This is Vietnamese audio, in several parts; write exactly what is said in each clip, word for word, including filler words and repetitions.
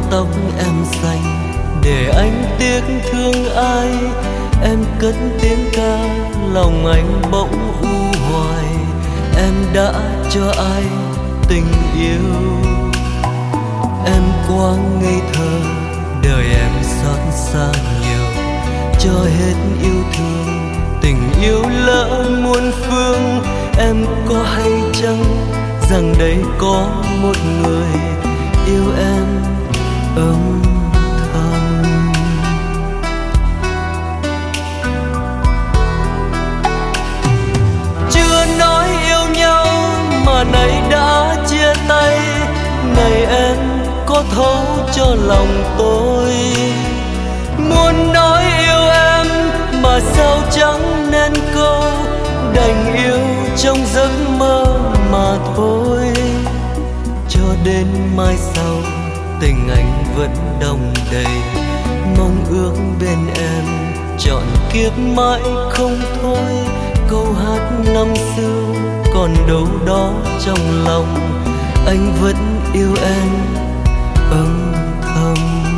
tóc em xanh để anh tiếc thương ai. Em cất tiếng ca lòng anh bỗng u hoài. Em đã cho ai tình yêu? Em quá ngây thơ, đời em xót xa nhiều. Cho hết yêu thương, tình yêu lỡ muôn phương. Em có hay chăng rằng đây có một người yêu em âm thầm? Chưa nói yêu nhau mà nay đã chia tay. Này em có thấu cho lòng tôi? Muốn nói yêu em mà sao chẳng nên câu. Đành yêu trong giấc mơ mà thôi. Cho đến mai sau tình anh vẫn đong đầy. Mong ước bên em trọn kiếp mãi không thôi. Câu hát năm xưa còn đâu đó trong lòng. Anh vẫn yêu em âm thầm.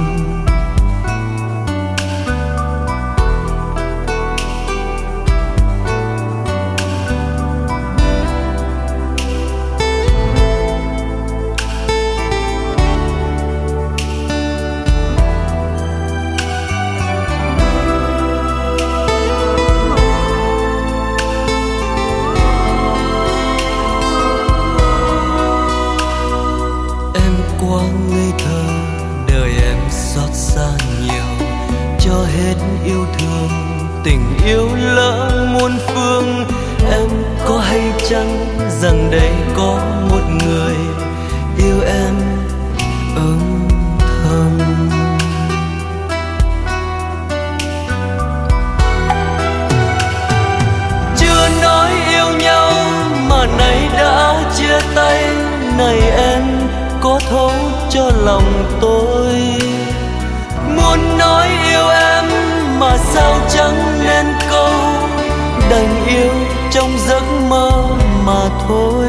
Quá ngây thơ, đời em xót xa nhiều. Cho hết yêu thương, tình yêu lỡ muôn phương. Em có hay chăng rằng đây có một người yêu em âm thầm? Chưa nói yêu nhau mà nay đã chia tay. Này em có thấu cho lòng tôi? Muốn nói yêu em mà sao chẳng nên câu. Đành yêu trong giấc mơ mà thôi.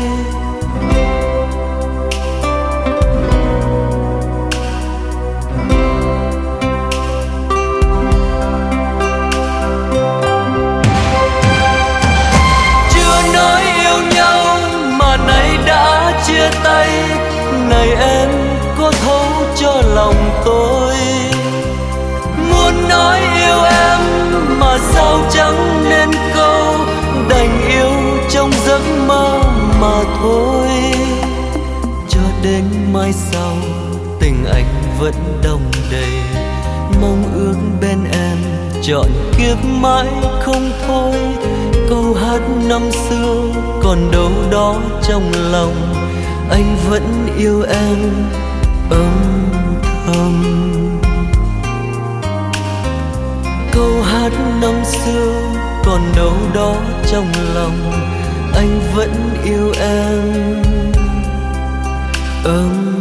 Chưa nói yêu nhau mà nay đã chia tay. Này em có thấu cho lòng tôi? Muốn nói yêu em mà sao chẳng nên câu. Đành yêu trong giấc mơ mà thôi. Cho đến mai sau tình anh vẫn đong đầy. Mong ước bên em trọn kiếp mãi không thôi. Câu hát năm xưa còn đâu đó trong lòng. Anh vẫn yêu em âm thầm. Câu hát năm xưa còn đâu đó trong lòng. Anh vẫn yêu em âm